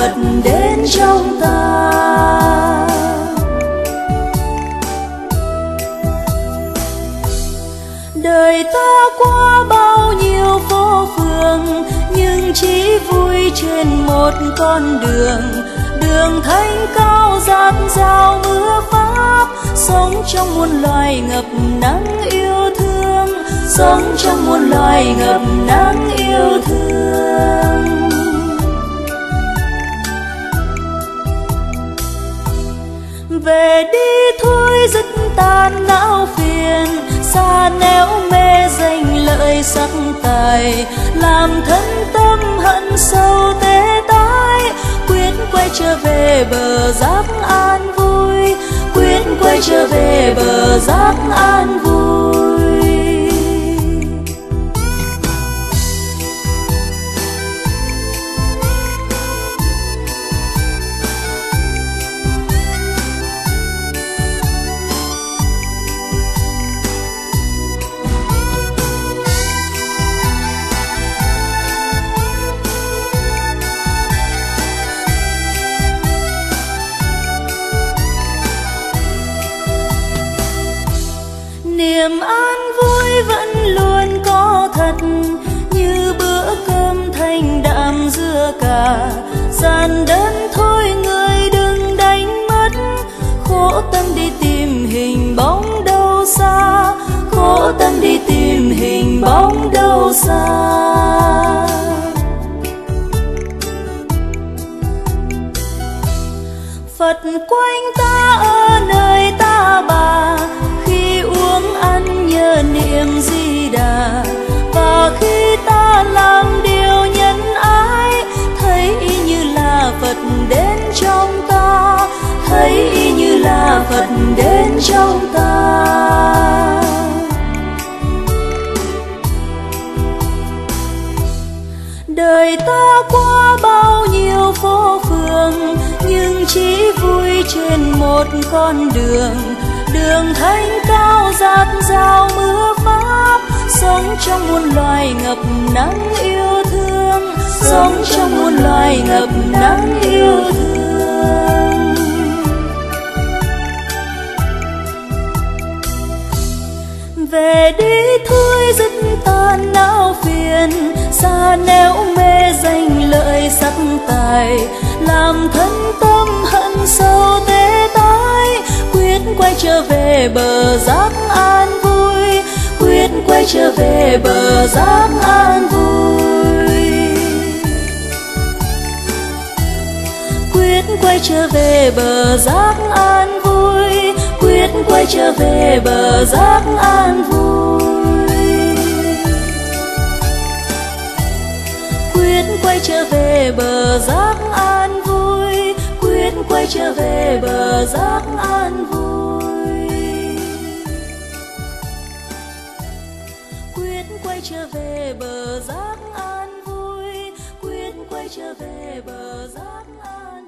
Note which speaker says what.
Speaker 1: Phật đến trong ta. Đời ta qua bao nhiêu phố phường, nhưng chỉ vui trên một con đường. Đường thánh cao dạt dào mưa pháp, sống trong muôn loài ngập nắng yêu thương, sống trong muôn loài ngập nắng yêu thương. Về đi thôi dứt tan não phiền, xa nẻo mê danh lợi sắc tài, làm thân tâm hận sâu tê tái. Quyết quay trở về bờ giác an vui, quyết quay trở về bờ giác an vui. Niềm an vui vẫn luôn có thật, như bữa cơm thanh đạm dưa cà. Giản đơn thôi người đừng đánh mất, khổ tâm đi tìm hình bóng đâu xa, khổ tâm đi tìm hình bóng đâu xa. Phật quanh ta ở nơi ta bà, khi uống ăn nhớ niệm Di Đà. Và khi ta làm điều nhân ái, thấy y như là Phật đến trong ta, thấy y như là Phật đến trong ta. Đời ta qua bao nhiêu phố phường, nhưng chỉ vui trên một con đường. Đường thánh cao dạt dào mưa pháp, sống trong muôn loài ngập nắng yêu thương, sống trong muôn loài ngập nắng yêu thương. Về đi thôi dứt tan não phiền, xa nẻo mê danh lợi sắc tài, làm thân tâm hận sâu tê tái. Quyết quay trở về bờ giác an vui, quyết quay trở về bờ giác an vui. Quyết quay trở về bờ giác an vui, quyết quay trở về bờ giác an vui. Quyết quay trở về bờ giác an vui, quyết quay trở về bờ giác an vui. Quyết quay trở về bờ giác an vui, quyết quay trở về bờ giác an.